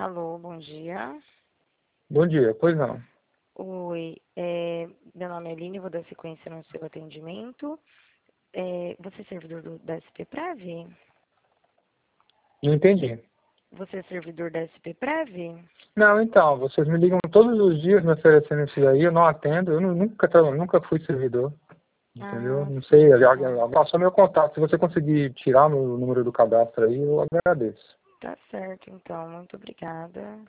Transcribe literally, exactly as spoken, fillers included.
Alô, bom dia. Bom dia, pois não. Oi, é, meu nome é Aline, vou dar sequência no seu atendimento. É, você é servidor do, da S P Prev? Não entendi. Você é servidor da S P Prev? Não, então, vocês me ligam todos os dias me oferecendo isso daí, eu não atendo, eu nu- nunca, tra- nunca fui servidor, entendeu? Ah, Não sei, sim, já- tá. já passou meu contato, se você conseguir tirar o número do cadastro aí, eu agradeço. Tá certo, então. Muito obrigada.